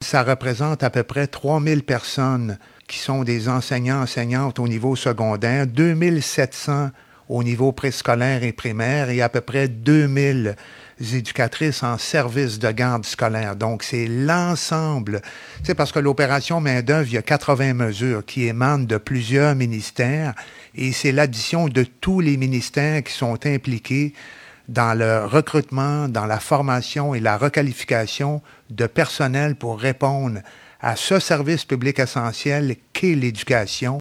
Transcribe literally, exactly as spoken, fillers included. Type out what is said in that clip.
ça représente à peu près trois mille personnes qui sont des enseignants, enseignantes au niveau secondaire, deux mille sept cents au niveau préscolaire et primaire et à peu près deux mille éducatrices en service de garde scolaire. Donc, c'est l'ensemble. C'est parce que l'opération main-d'œuvre, il y a quatre-vingts mesures qui émanent de plusieurs ministères et c'est l'addition de tous les ministères qui sont impliqués dans le recrutement, dans la formation et la requalification de personnel pour répondre à ce service public essentiel qu'est l'éducation.